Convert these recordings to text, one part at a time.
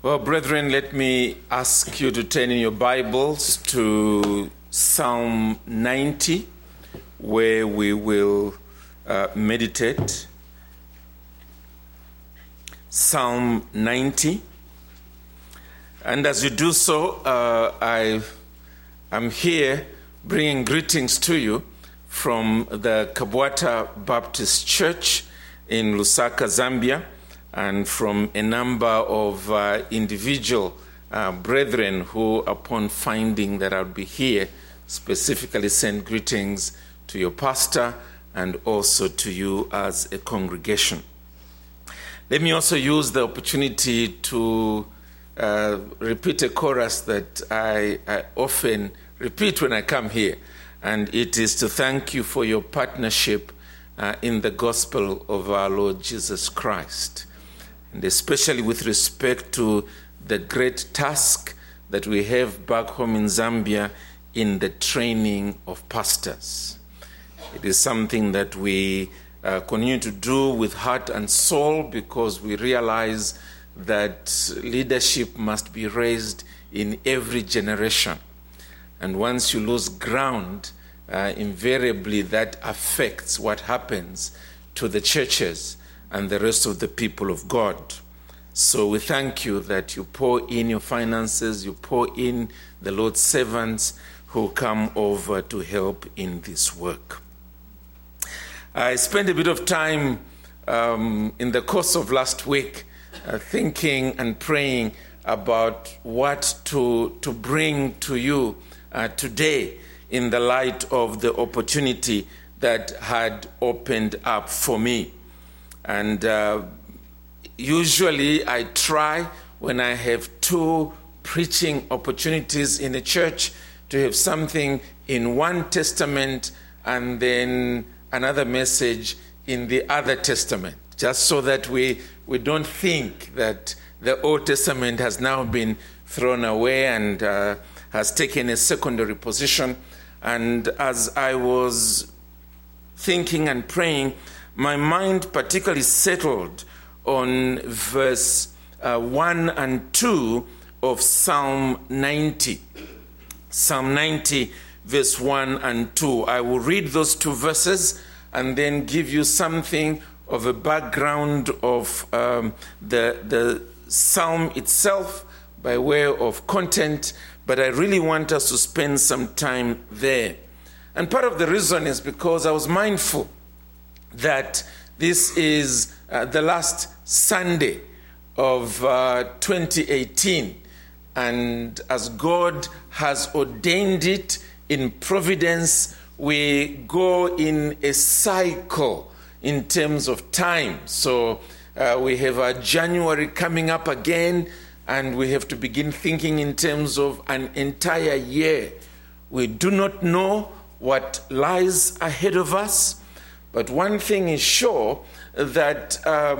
Well, brethren, let me ask you to turn in your Bibles to Psalm 90, where we will meditate. Psalm 90. And as you do so, I'm here bringing greetings to you from the Kabwata Baptist Church in Lusaka, Zambia, and from a number of individual brethren who, upon finding that I'll be here, specifically send greetings to your pastor and also to you as a congregation. Let me also use the opportunity to repeat a chorus that I often repeat when I come here, and it is to thank you for your partnership in the gospel of our Lord Jesus Christ, and especially with respect to the great task that we have back home in Zambia in the training of pastors. It is something that we continue to do with heart and soul, because we realize that leadership must be raised in every generation. And once you lose ground, invariably that affects what happens to the churches and the rest of the people of God. So we thank you that you pour in your finances, you pour in the Lord's servants who come over to help in this work. I spent a bit of time in the course of last week thinking and praying about what to bring to you today in the light of the opportunity that had opened up for me. And usually I try, when I have two preaching opportunities in a church, to have something in one testament and then another message in the other testament, just so that we don't think that the Old Testament has now been thrown away and has taken a secondary position. And as I was thinking and praying, my mind particularly settled on verse 1 and 2 of Psalm 90. Psalm 90, verse 1 and 2. I will read those two verses and then give you something of a background of the psalm itself by way of content, but I really want us to spend some time there. And part of the reason is because I was mindful that this is the last Sunday of 2018, and as God has ordained it in providence, we go in a cycle in terms of time. So we have January coming up again, and we have to begin thinking in terms of an entire year. We do not know what lies ahead of us, but one thing is sure, that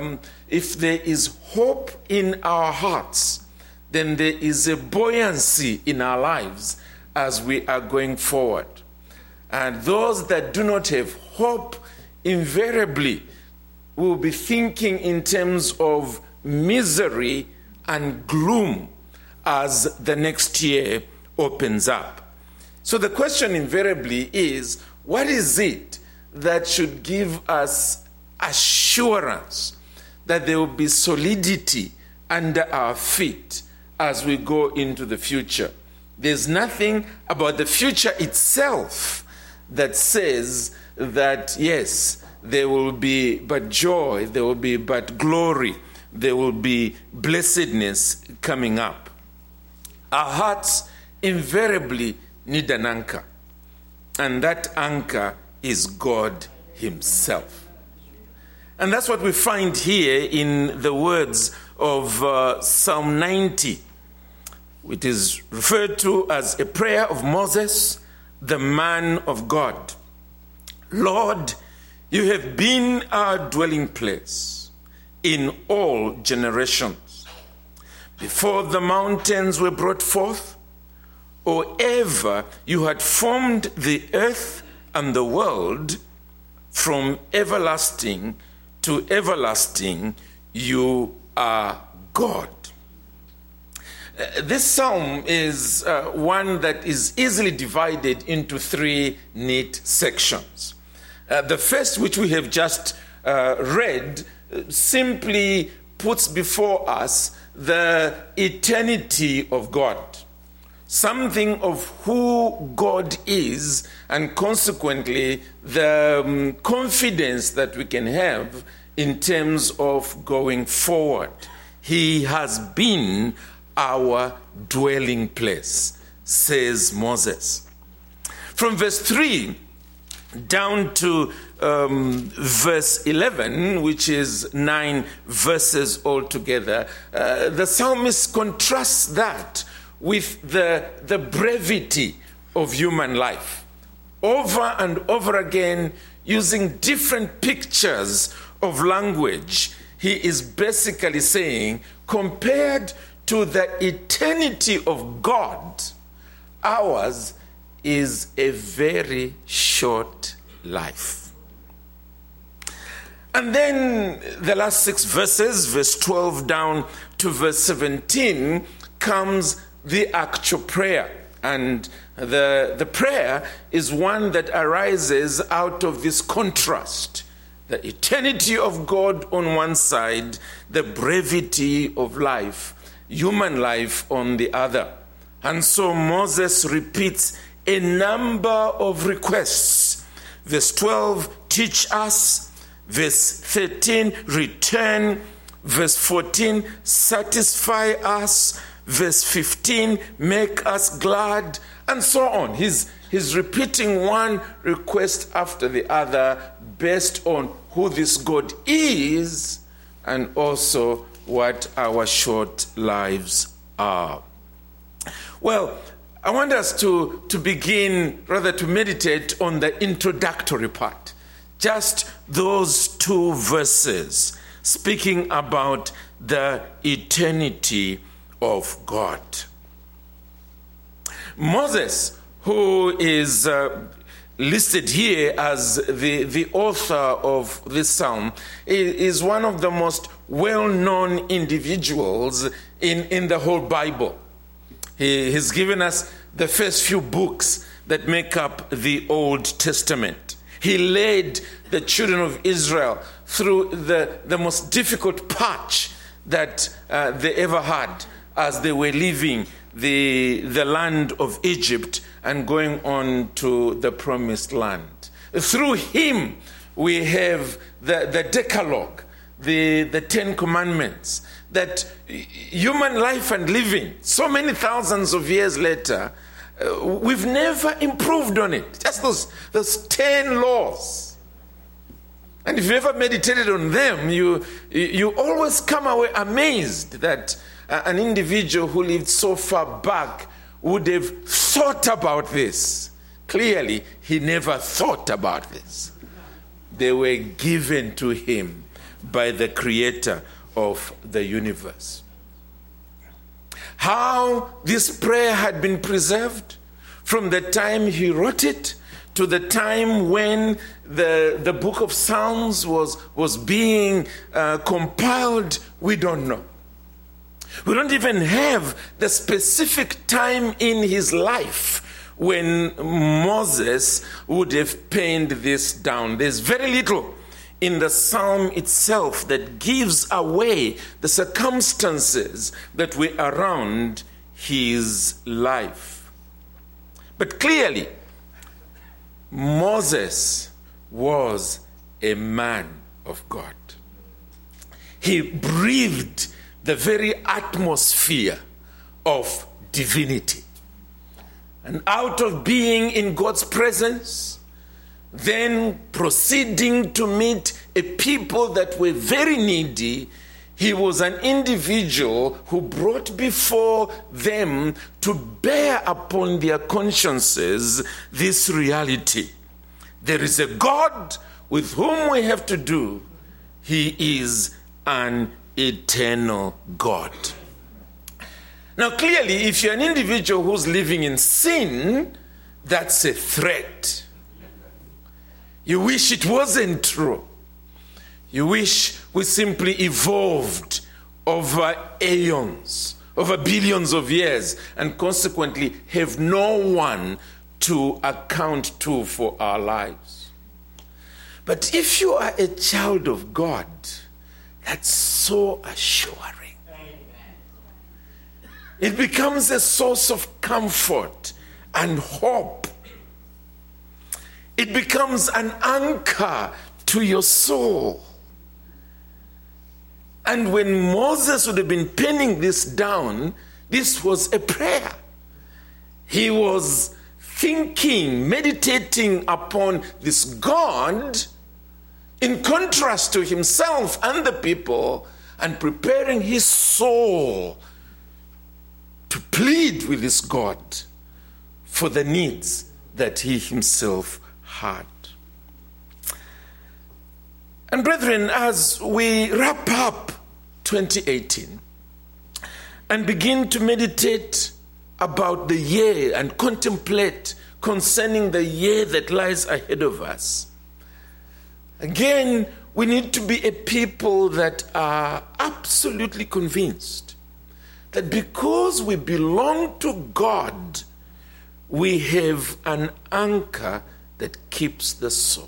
if there is hope in our hearts, then there is a buoyancy in our lives as we are going forward. And those that do not have hope invariably will be thinking in terms of misery and gloom as the next year opens up. So the question invariably is, what is it that should give us assurance that there will be solidity under our feet as we go into the future? There's nothing about the future itself that says that, yes, there will be but joy, there will be but glory, there will be blessedness coming up. Our hearts invariably need an anchor, and that anchor is God Himself. And that's what we find here in the words of Psalm 90. It is referred to as a prayer of Moses, the man of God. Lord, you have been our dwelling place in all generations. Before the mountains were brought forth, or ever you had formed the earth and the world, from everlasting to everlasting, you are God. This psalm is one that is easily divided into three neat sections. The first, which we have just read, simply puts before us the eternity of God, something of who God is, and consequently the confidence that we can have in terms of going forward. He has been our dwelling place, says Moses. From verse 3 down to verse 11, which is 9 verses altogether, the psalmist contrasts that with the brevity of human life. Over and over again, using different pictures of language, he is basically saying, compared to the eternity of God, ours is a very short life. And then the last 6 verses, verse 12 down to verse 17, comes the actual prayer. And the prayer is one that arises out of this contrast. The eternity of God on one side, the brevity of life, human life on the other. And so Moses repeats a number of requests. Verse 12, teach us. Verse 13, return. Verse 14, satisfy us. Verse 15, make us glad, and so on. He's repeating one request after the other based on who this God is and also what our short lives are. Well, I want us to begin, rather to meditate on the introductory part. Just those 2 verses speaking about the eternity of God. Moses, who is listed here as the author of this psalm, is one of the most well-known individuals in the whole Bible. He's given us the first few books that make up the Old Testament. He led the children of Israel through the most difficult patch that they ever had as they were leaving the land of Egypt and going on to the promised land. Through him, we have the Decalogue, the 10 Commandments, that human life and living, so many thousands of years later, we've never improved on it. Just those 10 laws. And if you ever meditated on them, you always come away amazed that an individual who lived so far back would have thought about this. Clearly, he never thought about this. They were given to him by the creator of the universe. How this prayer had been preserved from the time he wrote it to the time when the book of Psalms was being compiled, we don't know. We don't even have the specific time in his life when Moses would have penned this down. There's very little in the psalm itself that gives away the circumstances that were around his life. But clearly, Moses was a man of God. He breathed the very atmosphere of divinity. And out of being in God's presence, then proceeding to meet a people that were very needy, he was an individual who brought before them to bear upon their consciences this reality. There is a God with whom we have to do. He is an eternal God. Now, clearly, if you're an individual who's living in sin, that's a threat. You wish it wasn't true. You wish we simply evolved over aeons, over billions of years, and consequently have no one to account to for our lives. But if you are a child of God, that's so assuring. It becomes a source of comfort and hope. It becomes an anchor to your soul. And when Moses would have been penning this down, this was a prayer. He was thinking, meditating upon this God in contrast to himself and the people, and preparing his soul to plead with this God for the needs that he himself had. And brethren, as we wrap up 2018 and begin to meditate about the year and contemplate concerning the year that lies ahead of us, again, we need to be a people that are absolutely convinced that because we belong to God, we have an anchor that keeps the soul.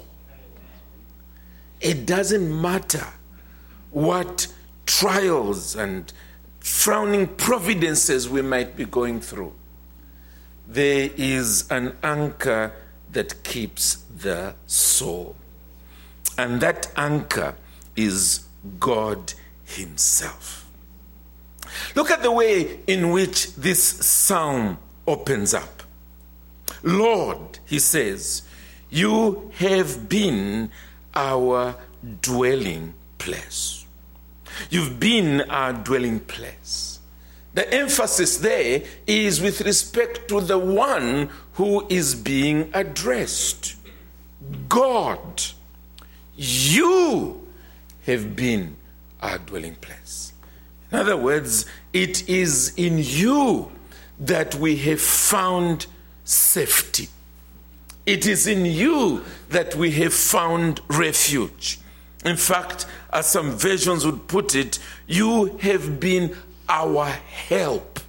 It doesn't matter what trials and frowning providences we might be going through. There is an anchor that keeps the soul. And that anchor is God himself. Look at the way in which this psalm opens up. Lord, he says, you have been our dwelling place. You've been our dwelling place. The emphasis there is with respect to the one who is being addressed. God, you have been our dwelling place. In other words, it is in you that we have found safety. It is in you that we have found refuge. In fact, as some versions would put it, you have been our help.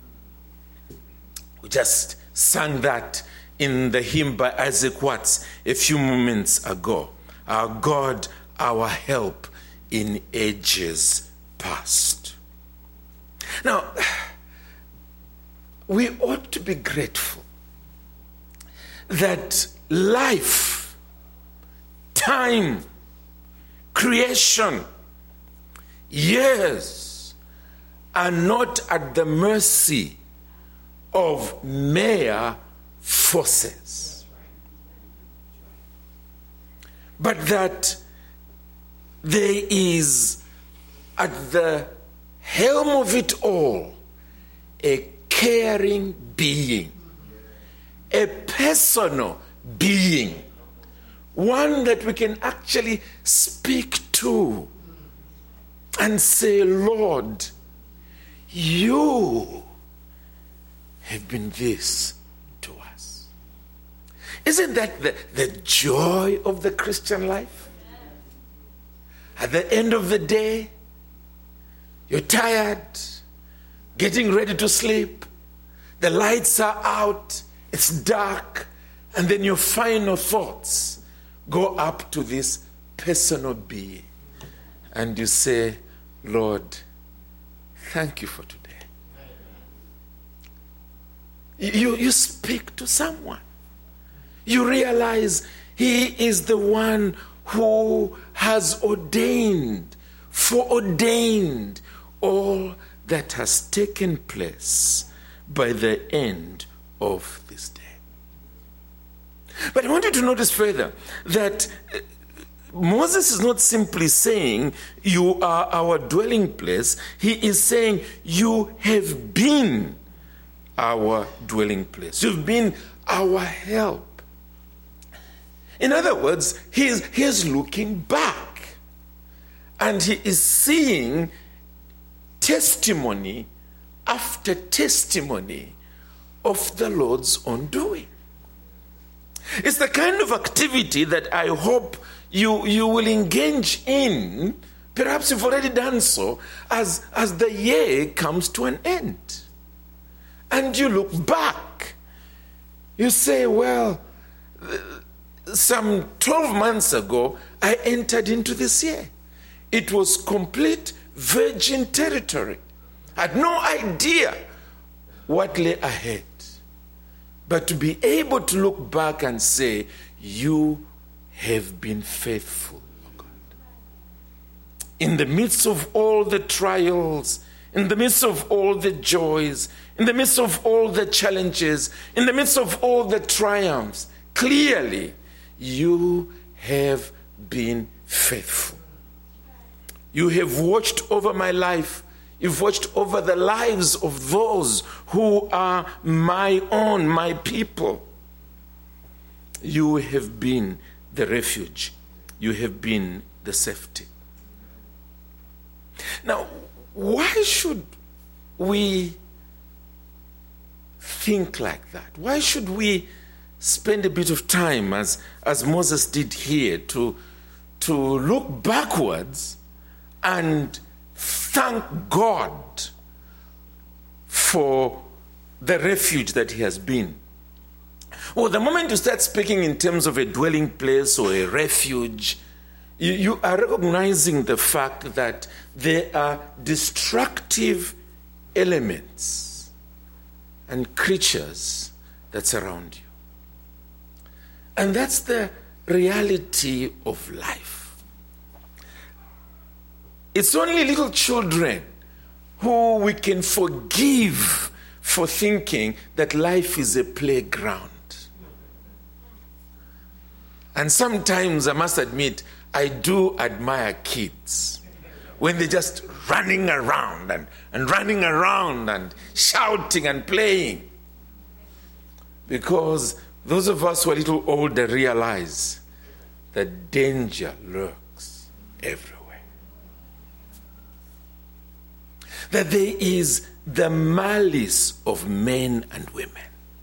We just sang that in the hymn by Isaac Watts a few moments ago. Our God, our help in ages past. Now, we ought to be grateful that life, time, creation, years are not at the mercy of mere forces, but that there is at the helm of it all a caring being, a personal being, one that we can actually speak to and say, Lord, you have been this to us. Isn't that the joy of the Christian life? At the end of the day, you're tired, getting ready to sleep, the lights are out, it's dark, and then your final thoughts go up to this personal being. And you say, Lord, thank you for today. You speak to someone. You realize he is the one who has foreordained all that has taken place by the end of this day. But I want you to notice further that Moses is not simply saying, you are our dwelling place. He is saying, you have been our dwelling place. You've been our help. In other words, he is looking back. And he is seeing testimony after testimony of the Lord's own doing. It's the kind of activity that I hope you will engage in Perhaps you've already done so as the year comes to an end. And you look back. You say, well, some 12 months ago, I entered into this year. It was complete virgin territory. I had no idea what lay ahead. But to be able to look back and say, you have been faithful, oh God. In the midst of all the trials, in the midst of all the joys, in the midst of all the challenges, in the midst of all the triumphs, clearly you have been faithful. You have watched over my life. You've watched over the lives of those who are my own, my people. You have been the refuge. You have been the safety. Now, why should we think like that? Why should we spend a bit of time, as Moses did here, to look backwards and thank God for the refuge that he has been? Well, the moment you start speaking in terms of a dwelling place or a refuge, you are recognizing the fact that there are destructive elements and creatures that surround you. And that's the reality of life. It's only little children who we can forgive for thinking that life is a playground. And sometimes, I must admit, I do admire kids when they're just running around and running around and shouting and playing. Because those of us who are a little older realize that danger lurks everywhere. That there is the malice of men and women.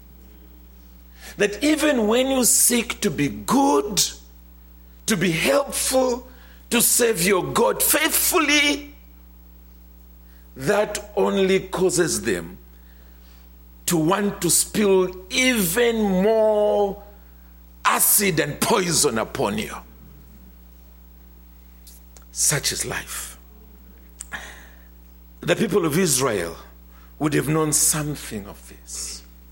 That even when you seek to be good, to be helpful, to serve your God faithfully, that only causes them to want to spill even more acid and poison upon you. Such is life. The people of Israel would have known something of this.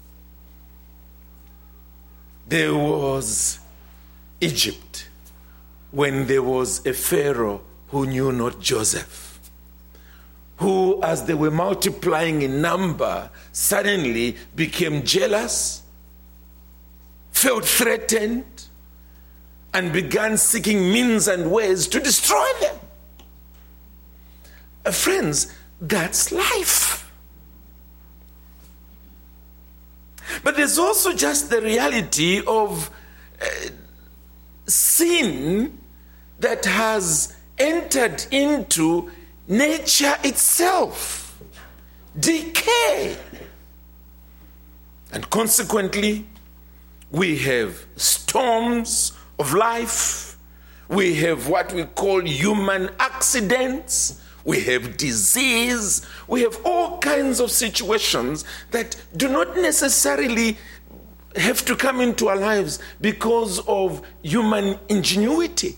There was Egypt when there was a Pharaoh who knew not Joseph, who, as they were multiplying in number, suddenly became jealous, felt threatened, and began seeking means and ways to destroy them. Friends, that's life. But there's also just the reality of sin that has entered into nature itself, decay. And consequently, we have storms of life, we have what we call human accidents, we have disease, we have all kinds of situations that do not necessarily have to come into our lives because of human ingenuity.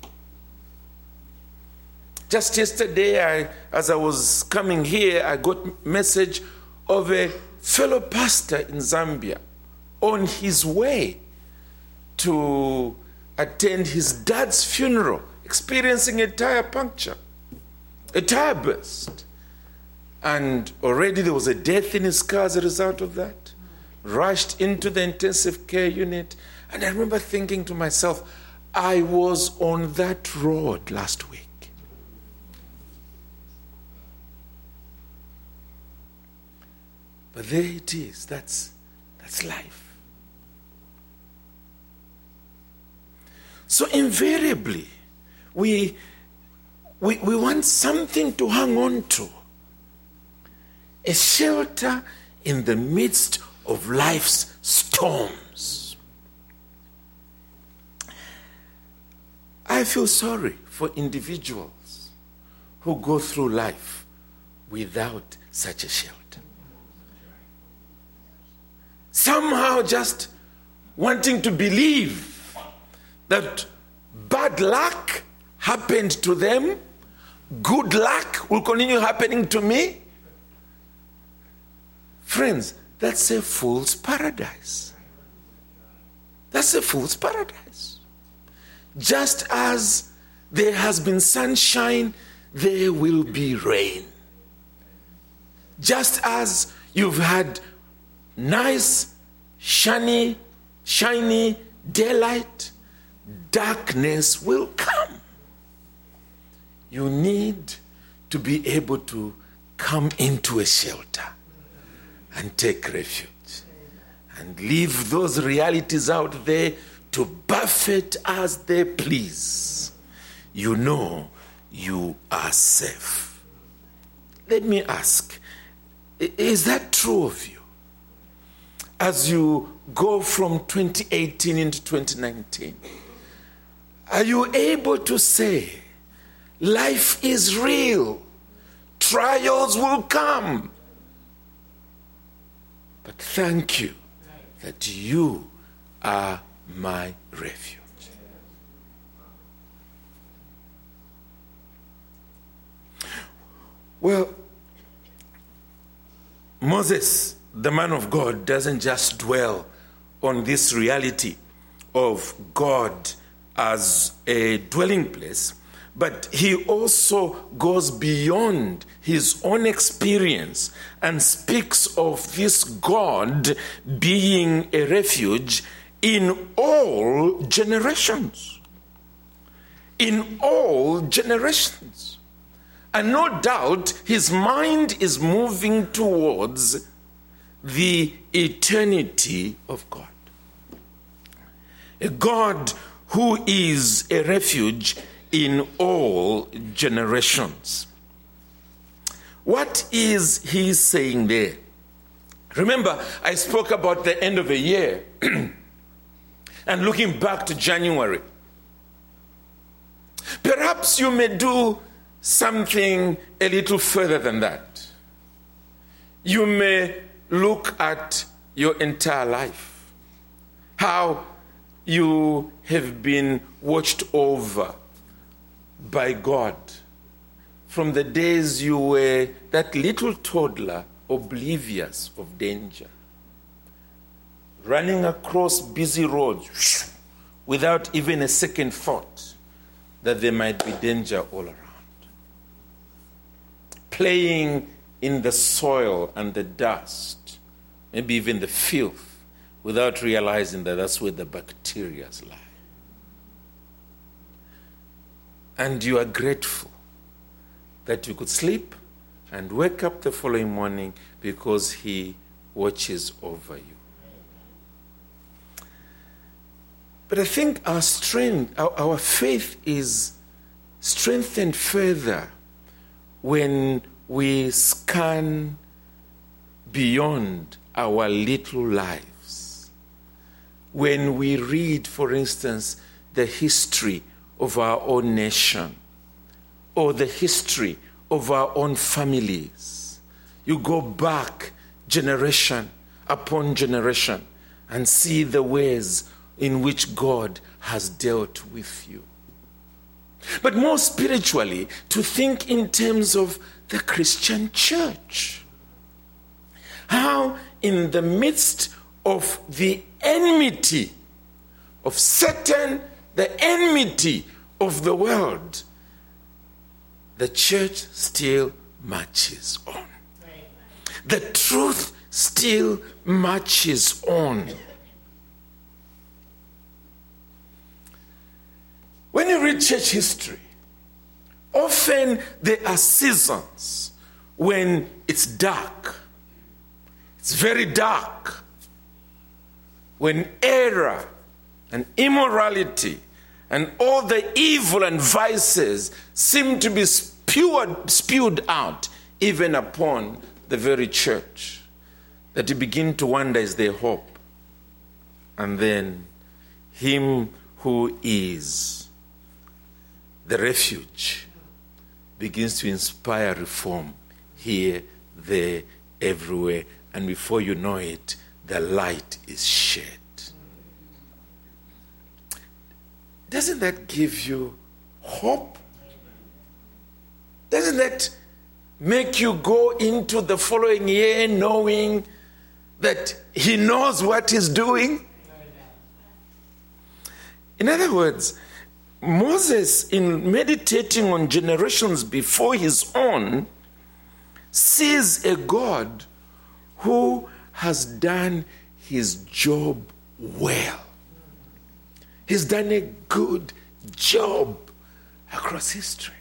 Just yesterday, as I was coming here, I got a message of a fellow pastor in Zambia on his way to attend his dad's funeral, experiencing a tire puncture, a tire burst. And already there was a death in his car as a result of that. Rushed into the intensive care unit. And I remember thinking to myself, I was on that road last week. But there it is. That's life. So invariably, we want something to hang on to. A shelter in the midst of life's storms. I feel sorry for individuals who go through life without such a shelter. Somehow just wanting to believe that bad luck happened to them, good luck will continue happening to me. Friends, that's a fool's paradise. That's a fool's paradise. Just as there has been sunshine, there will be rain. Just as you've had nice, shiny daylight, darkness will come. You need to be able to come into a shelter and take refuge and leave those realities out there to buffet as they please. You know you are safe. Let me ask, is that true of you? As you go from 2018 into 2019, are you able to say, life is real, trials will come, but thank you that you are my refuge? Well, Moses, the man of God, doesn't just dwell on this reality of God as a dwelling place, but he also goes beyond his own experience and speaks of this God being a refuge in all generations. In all generations. And no doubt his mind is moving towards the eternity of God. A God who is a refuge in all generations. What is he saying there? Remember, I spoke about the end of a year and looking back to January. Perhaps you may do something a little further than that. You may look at your entire life, how you have been watched over by God from the days you were that little toddler, oblivious of danger, running across busy roads without even a second thought that there might be danger all around, playing in the soil and the dust, maybe even the filth, without realizing that that's where the bacteria lie. And you are grateful that you could sleep and wake up the following morning because he watches over you. But I think our strength, our faith is strengthened further when we scan beyond our little lives. When we read, for instance, the history of our own nation or the history of our own families. You go back generation upon generation and see the ways in which God has dealt with you. But more spiritually, to think in terms of the Christian church. How in the midst of the enmity of Satan, the enmity of the world, the church still marches on. The truth still marches on. When you read church history, often there are seasons when it's dark. It's very dark. When error and immorality and all the evil and vices seem to be spewed out even upon the very church, that you begin to wonder, is there hope? And then him who is the refuge, begins to inspire reform here, there, everywhere. And before you know it, the light is shed. Doesn't that give you hope? Doesn't that make you go into the following year knowing that he knows what he's doing? In other words, Moses, in meditating on generations before his own, sees a God who has done his job well. He's done a good job across history.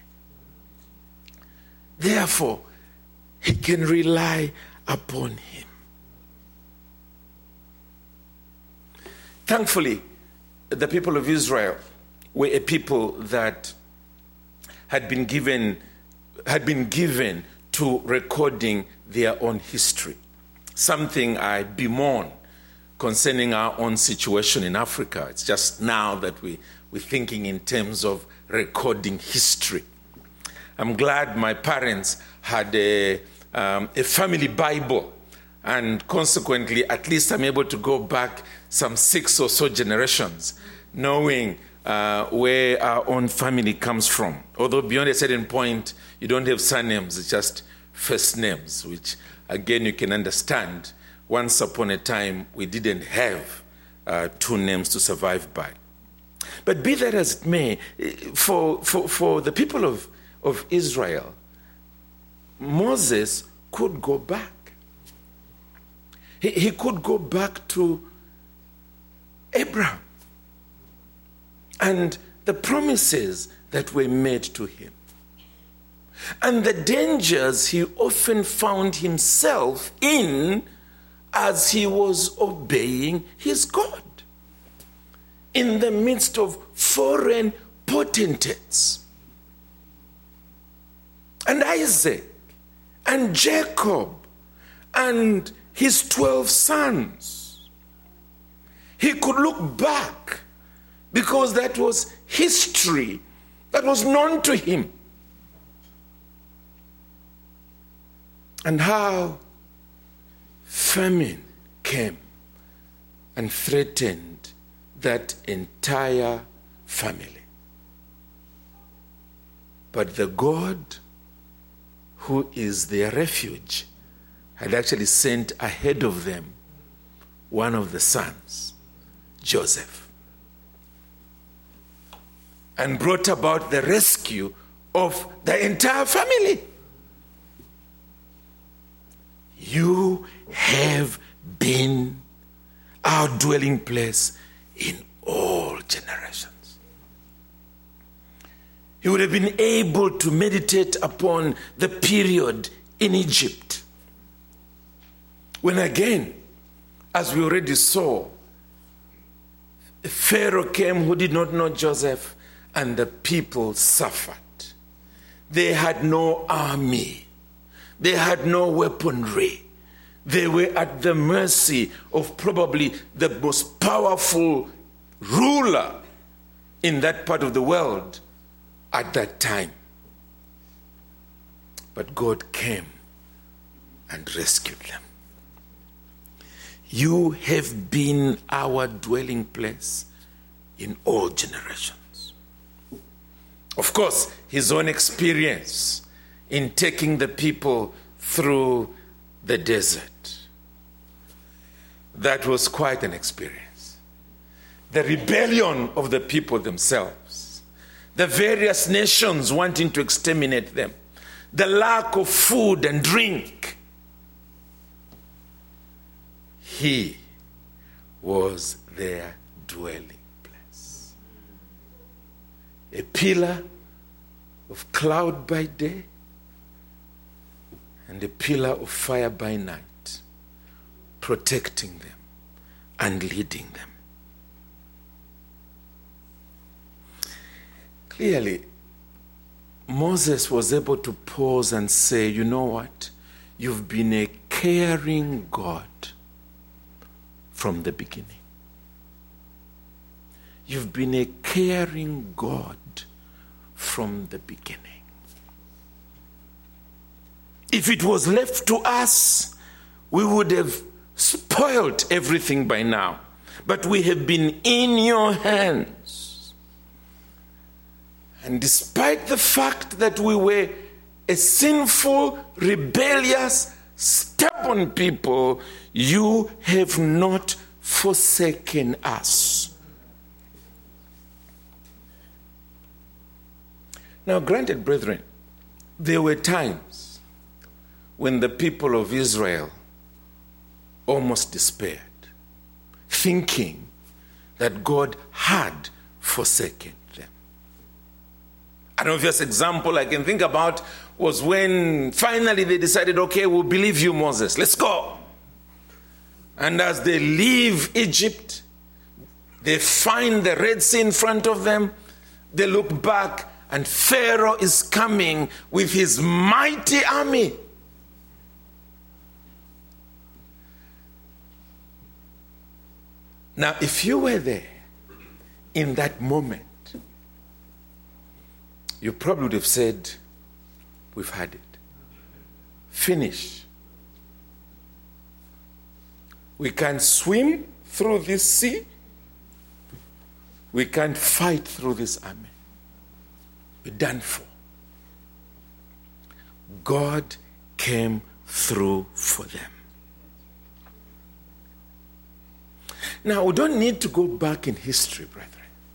Therefore, he can rely upon him. Thankfully, the people of Israel were a people that had been given to recording their own history. Something I bemoan concerning our own situation in Africa. It's just now that we're thinking in terms of recording history. I'm glad my parents had a family Bible, and consequently, at least I'm able to go back some 6 or so generations, knowing where our own family comes from. Although beyond a certain point, you don't have surnames, it's just first names, which again you can understand. Once upon a time, we didn't have 2 names to survive by. But be that as it may, for the people of Israel, Moses could go back. He could go back to Abraham and the promises that were made to him, and the dangers he often found himself in as he was obeying his God in the midst of foreign potentates. And Isaac and Jacob and his 12 sons. He could look back because that was history that was known to him. And how famine came and threatened that entire family. But the God who is their refuge had actually sent ahead of them one of the sons, Joseph, and brought about the rescue of the entire family. You have been our dwelling place in all generations. He would have been able to meditate upon the period in Egypt, when again, as we already saw, Pharaoh came who did not know Joseph, and the people suffered. They had no army. They had no weaponry. They were at the mercy of probably the most powerful ruler in that part of the world at that time. But God came and rescued them. You have been our dwelling place in all generations. Of course, his own experience in taking the people through the desert. That was quite an experience. The rebellion of the people themselves, the various nations wanting to exterminate them, the lack of food and drink. He was their dwelling place. A pillar of cloud by day and a pillar of fire by night, protecting them and leading them. Clearly, Moses was able to pause and say, you know what? You've been a caring God from the beginning. You've been a caring God from the beginning. If it was left to us, we would have spoiled everything by now. But we have been in your hands. And despite the fact that we were a sinful, rebellious, stubborn people, you have not forsaken us. Now, granted, brethren, there were times when the people of Israel almost despaired, thinking that God had forsaken them. An obvious example I can think about was when finally they decided, okay, we'll believe you, Moses, let's go. And as they leave Egypt, they find the Red Sea in front of them, they look back, and Pharaoh is coming with his mighty army. Now, if you were there in that moment, you probably would have said, we've had it. Finish. We can't swim through this sea. We can't fight through this army. We're done for. God came through for them. Now, we don't need to go back in history, brethren.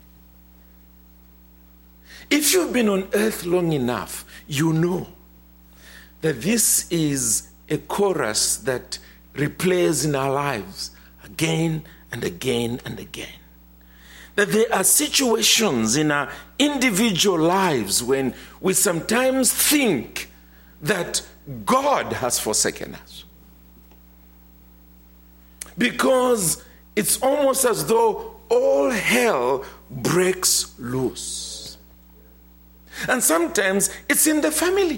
If you've been on earth long enough, you know that this is a chorus that replays in our lives again and again and again. That there are situations in our individual lives when we sometimes think that God has forsaken us. Because it's almost as though all hell breaks loose. And sometimes it's in the family.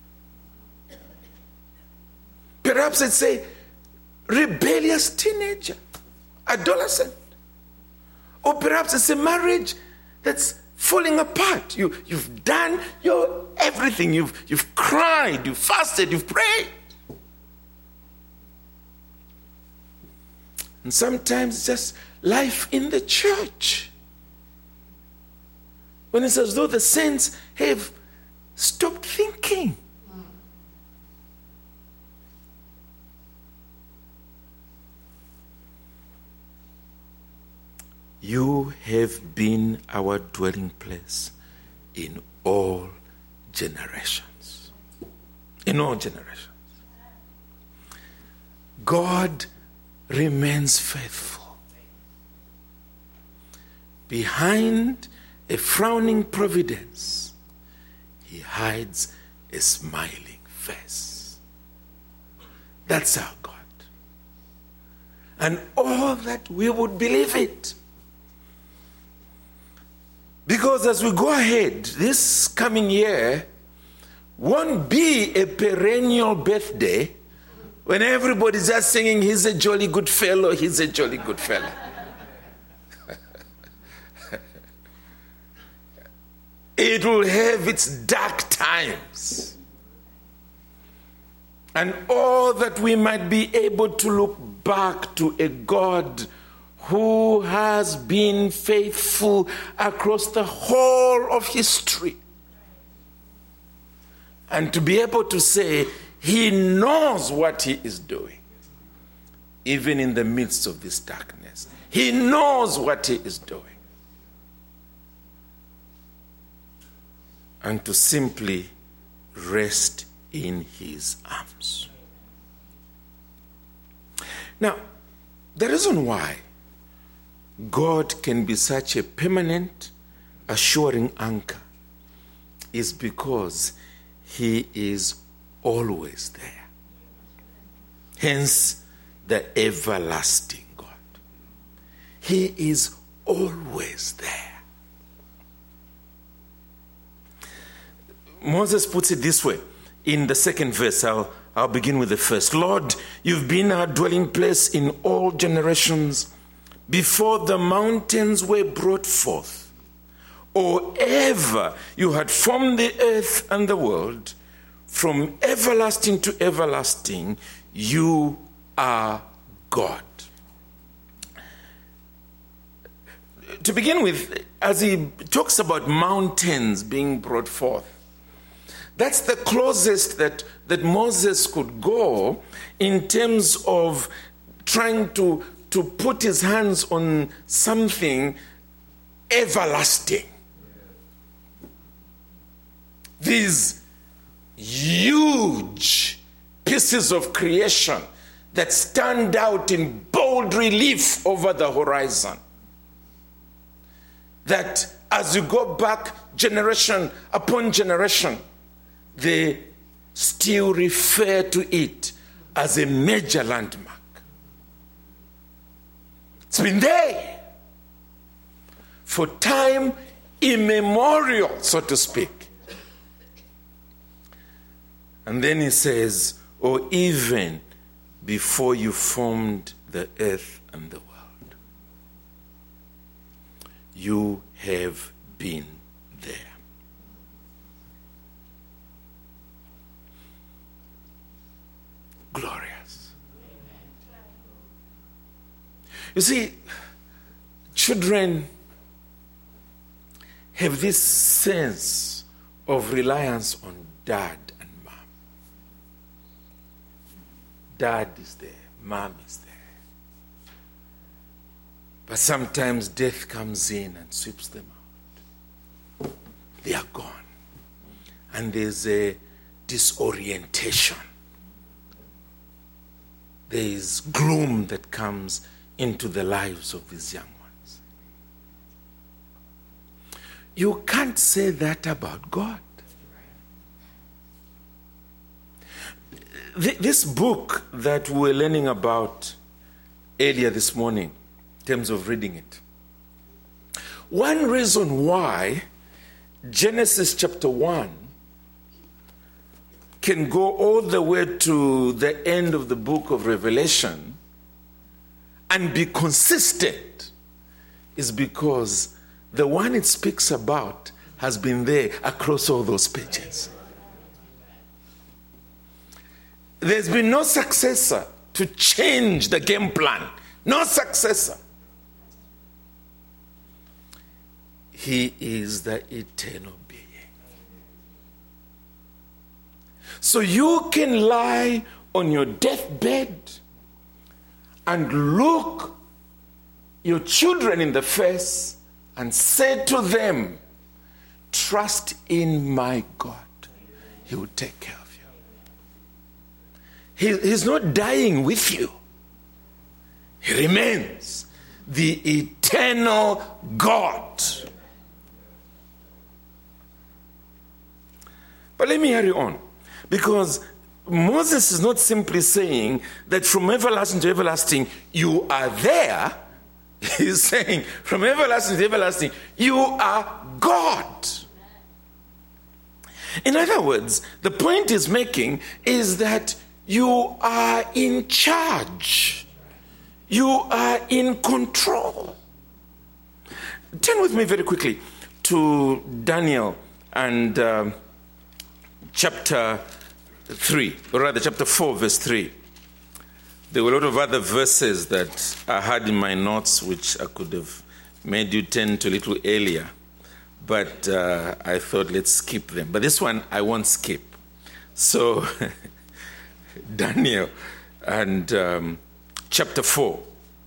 Perhaps it's a rebellious teenager, adolescent. Or perhaps it's a marriage that's falling apart. You've done your everything. You've cried, you've fasted, you've prayed. And sometimes it's just life in the church. When it's as though the saints have stopped thinking. You have been our dwelling place in all generations. In all generations. God remains faithful. Behind a frowning providence, he hides a smiling face. That's our God. And all that we would believe it. Because as we go ahead, this coming year won't be a perennial birthday when everybody's just singing, he's a jolly good fellow, he's a jolly good fellow. It will have its dark times. And all that we might be able to look back to a God who has been faithful across the whole of history. And to be able to say, he knows what he is doing, even in the midst of this darkness. He knows what he is doing. And to simply rest in his arms. Now, the reason why God can be such a permanent, assuring anchor is because he is always there. Hence, the everlasting God. He is always there. Moses puts it this way in the second verse. I'll begin with the first. Lord, you've been our dwelling place in all generations. Before the mountains were brought forth, or ever you had formed the earth and the world, from everlasting to everlasting, you are God. To begin with, as he talks about mountains being brought forth, that's the closest that Moses could go in terms of trying to put his hands on something everlasting. These huge pieces of creation that stand out in bold relief over the horizon. That as you go back generation upon generation, they still refer to it as a major landmark. It's been there for time immemorial, so to speak. And then he says, or even before you formed the earth and the world, you have been there. Glorious. You see, children have this sense of reliance on dad and mom. Dad is there, mom is there. But sometimes death comes in and sweeps them out. They are gone. And there's a disorientation. There is gloom that comes into the lives of these young ones. You can't say that about God. This book that we were learning about earlier this morning, in terms of reading it, one reason why Genesis chapter 1 can go all the way to the end of the book of Revelation and be consistent is because the one it speaks about has been there across all those pages. There's been no successor to change the game plan. No successor. He is the eternal being. So you can lie on your deathbed and look your children in the face and say to them, trust in my God. He will take care of you. He's not dying with you. He remains the eternal God. But let me hurry on. Because Moses is not simply saying that from everlasting to everlasting, you are there. He's saying from everlasting to everlasting, you are God. In other words, the point he's making is that you are in charge. You are in control. Turn with me very quickly to Daniel and chapter 3, or rather chapter 4, verse 3. There were a lot of other verses that I had in my notes which I could have made you turn to a little earlier. But I thought let's skip them. But this one I won't skip. So, Daniel and chapter 4.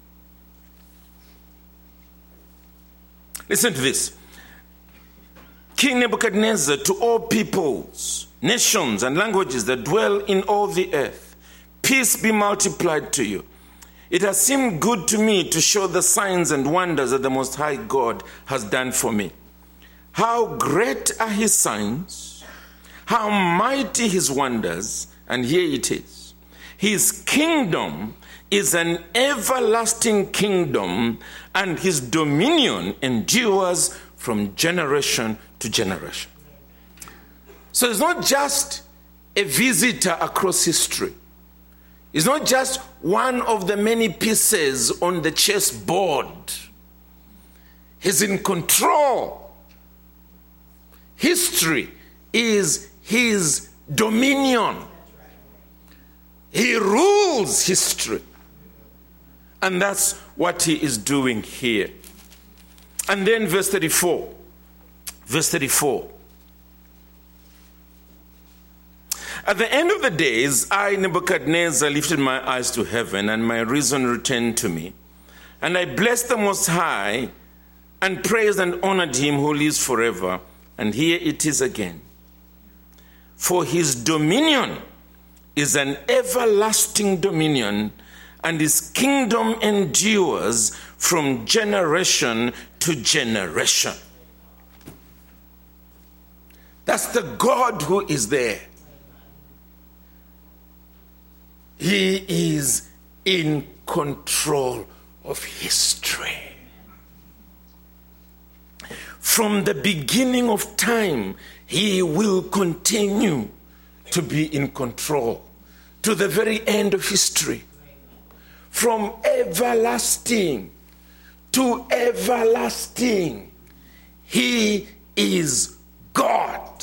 Listen to this. King Nebuchadnezzar, to all peoples, nations, and languages that dwell in all the earth, peace be multiplied to you. It has seemed good to me to show the signs and wonders that the Most High God has done for me. How great are his signs, how mighty his wonders, and here it is. His kingdom is an everlasting kingdom, and his dominion endures from generation to generation. So it's not just a visitor across history. It's not just one of the many pieces on the chessboard. He's in control. History is his dominion. He rules history. And that's what he is doing here. And then verse 34. Verse 34. At the end of the days, I, Nebuchadnezzar, lifted my eyes to heaven, and my reason returned to me. And I blessed the Most High, and praised and honored him who lives forever. And here it is again. For his dominion is an everlasting dominion, and his kingdom endures from generation to generation. That's the God who is there. He is in control of history. From the beginning of time, he will continue to be in control to the very end of history. From everlasting to everlasting, he is God.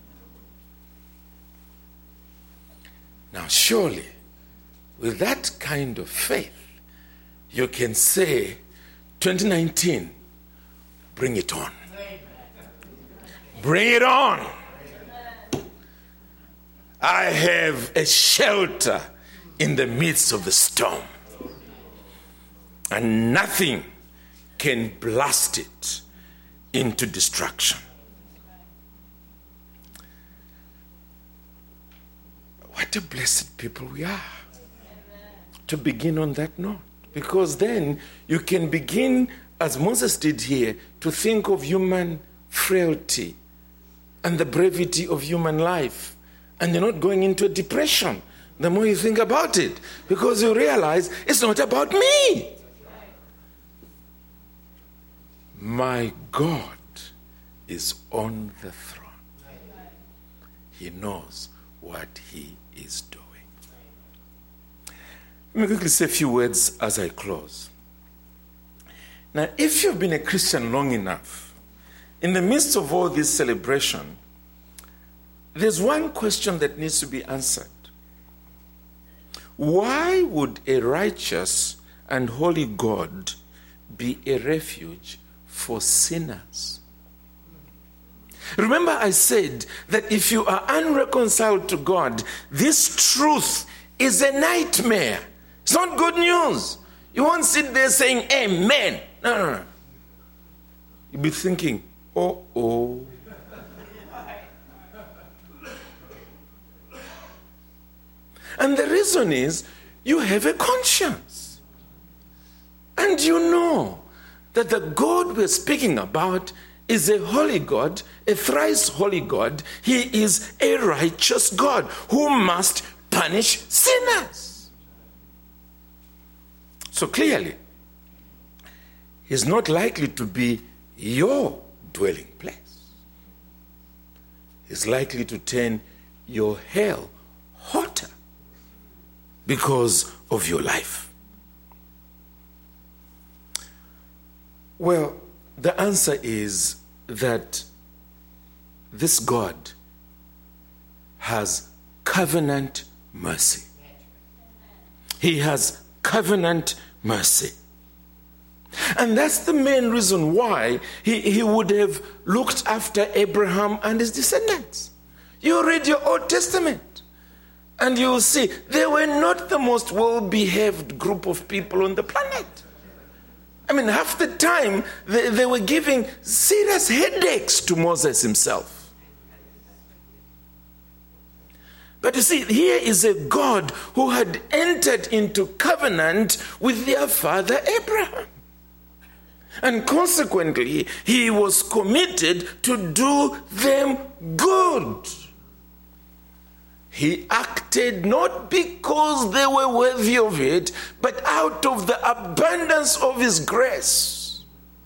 Now, surely, with that kind of faith, you can say, 2019, bring it on. Bring it on. I have a shelter in the midst of the storm, and nothing can blast it into destruction. What a blessed people we are. To begin on that note, because then you can begin, as Moses did here, to think of human frailty and the brevity of human life, and you're not going into a depression the more you think about it, because you realize it's not about me. My God is on the throne. He knows what he is doing. Let me quickly say a few words as I close. Now, if you've been a Christian long enough, in the midst of all this celebration, there's one question that needs to be answered. Why would a righteous and holy God be a refuge for sinners? Remember, I said that if you are unreconciled to God, this truth is a nightmare. It's not good news. You won't sit there saying, amen. No. You'll be thinking, oh. And the reason is, you have a conscience. And you know that the God we're speaking about is a holy God, a thrice holy God. He is a righteous God who must punish sinners. So clearly, he's not likely to be your dwelling place. He's likely to turn your hell hotter because of your life. Well, the answer is that this God has covenant mercy. He has covenant mercy. And that's the main reason why he would have looked after Abraham and his descendants. You read your Old Testament and you will see they were not the most well-behaved group of people on the planet. I mean, half the time they were giving serious headaches to Moses himself. But you see, here is a God who had entered into covenant with their father Abraham. And consequently, he was committed to do them good. He acted not because they were worthy of it, but out of the abundance of his grace.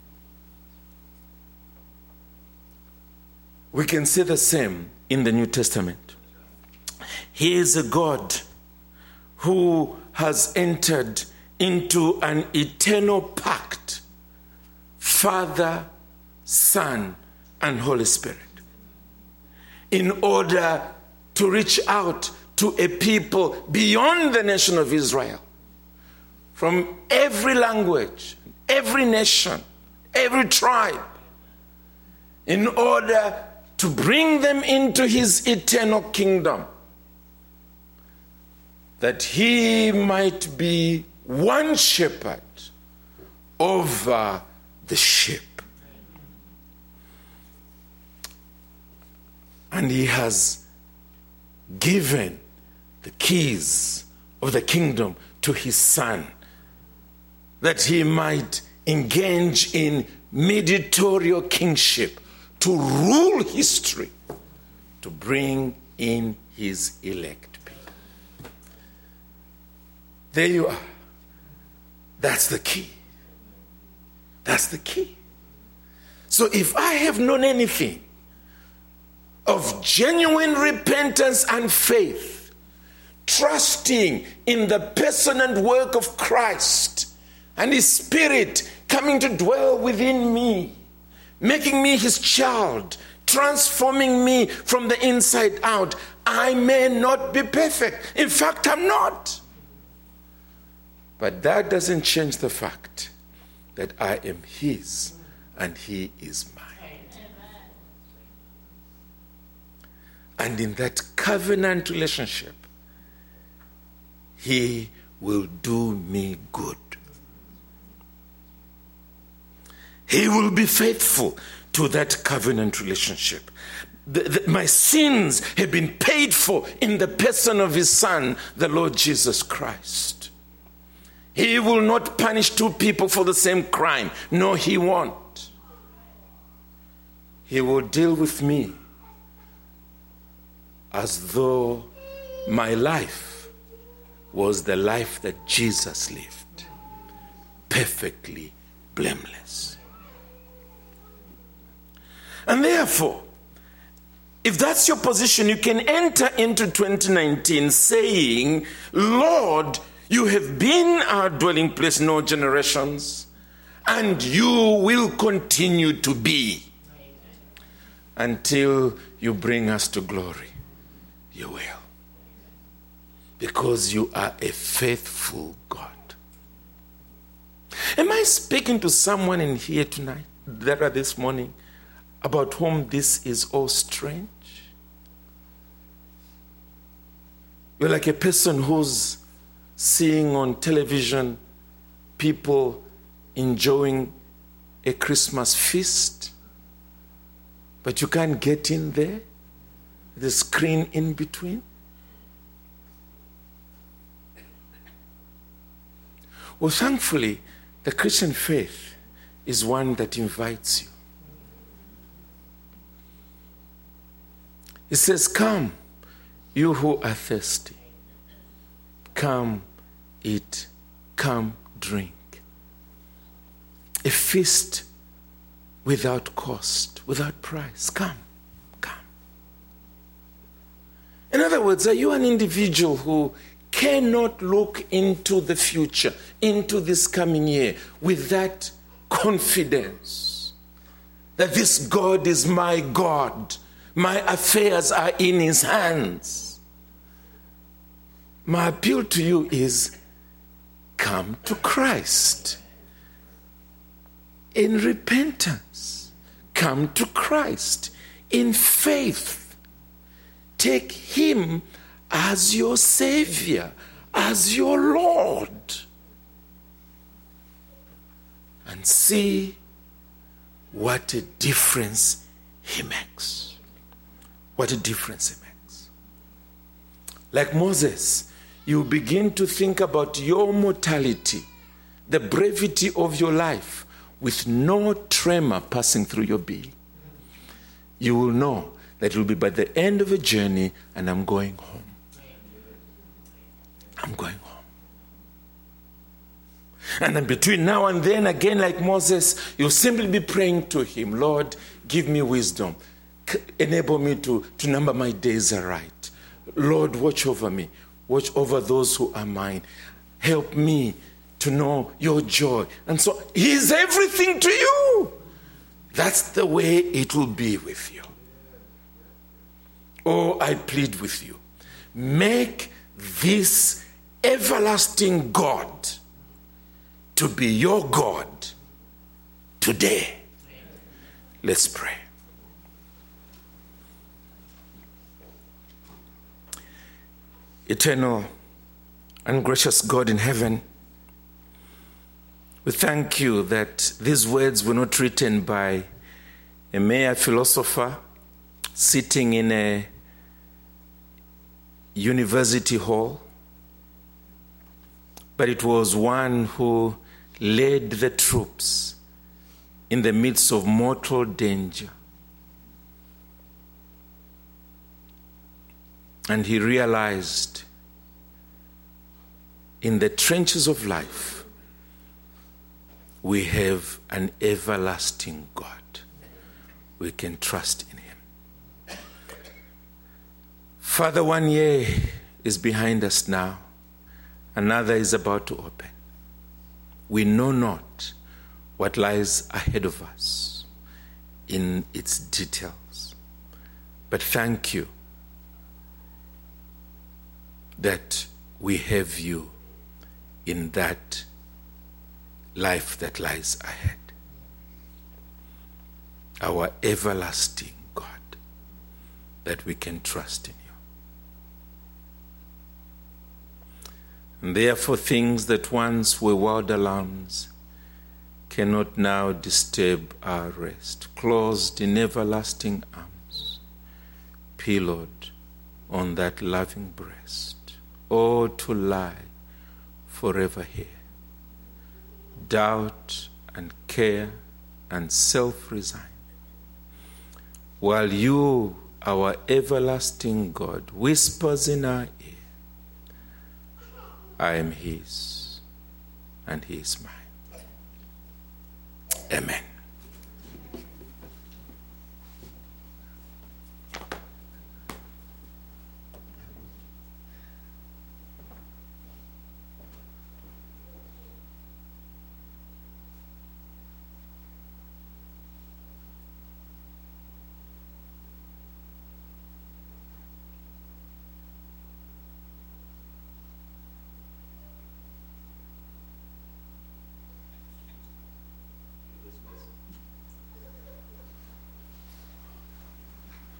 We can say the same in the New Testament. He is a God who has entered into an eternal pact, Father, Son, and Holy Spirit, in order to reach out to a people beyond the nation of Israel, from every language, every nation, every tribe, in order to bring them into his eternal kingdom, that he might be one shepherd over the sheep. And he has given the keys of the kingdom to his son, that he might engage in mediatorial kingship, to rule history, to bring in his elect people. There you are. That's the key. That's the key. So if I have known anything of genuine repentance and faith, trusting in the person and work of Christ and his Spirit coming to dwell within me, making me his child, transforming me from the inside out, I may not be perfect. In fact, I'm not. But that doesn't change the fact that I am his and he is mine. And in that covenant relationship, he will do me good. He will be faithful to that covenant relationship. My sins have been paid for in the person of his Son, the Lord Jesus Christ. He will not punish two people for the same crime. No, he won't. He will deal with me as though my life was the life that Jesus lived, perfectly blameless. And therefore, if that's your position, you can enter into 2019 saying, Lord, you have been our dwelling place in all generations, and you will continue to be until you bring us to glory. You will. Because you are a faithful God. Am I speaking to someone in here tonight, this morning, about whom this is all strange? You're like a person who's seeing on television people enjoying a Christmas feast, but you can't get in there, the screen in between. Well, thankfully, the Christian faith is one that invites you. It says, come, you who are thirsty. Come, eat. Come, drink. A feast without cost, without price. Come, come. In other words, are you an individual who cannot look into the future, into this coming year, with that confidence that this God is my God, my affairs are in his hands? My appeal to you is, come to Christ in repentance. Come to Christ in faith. Take him as your Savior, as your Lord, and see what a difference he makes. What a difference he makes. Like Moses, you begin to think about your mortality, the brevity of your life, with no tremor passing through your being. You will know that it will be by the end of a journey and I'm going home. I'm going home. And then between now and then, again like Moses, you'll simply be praying to him, Lord, give me wisdom. Enable me to number my days aright. Lord, watch over me. Watch over those who are mine. Help me to know your joy. And so he is everything to you. That's the way it will be with you. Oh, I plead with you, make this everlasting God to be your God today. Let's pray. Eternal and gracious God in heaven, we thank you that these words were not written by a mere philosopher sitting in a university hall, but it was one who led the troops in the midst of mortal danger. And he realized in the trenches of life, we have an everlasting God. We can trust in him. Father, 1 year is behind us now. Another is about to open. We know not what lies ahead of us in its details. But thank you that we have you in that life that lies ahead. Our everlasting God, that we can trust in you. And therefore things that once were wild alarms cannot now disturb our rest, closed in everlasting arms, pillowed on that loving breast. Oh, to lie forever here. Doubt and care and self-resign, while you, our everlasting God, whispers in our ear, I am his and he is mine. Amen.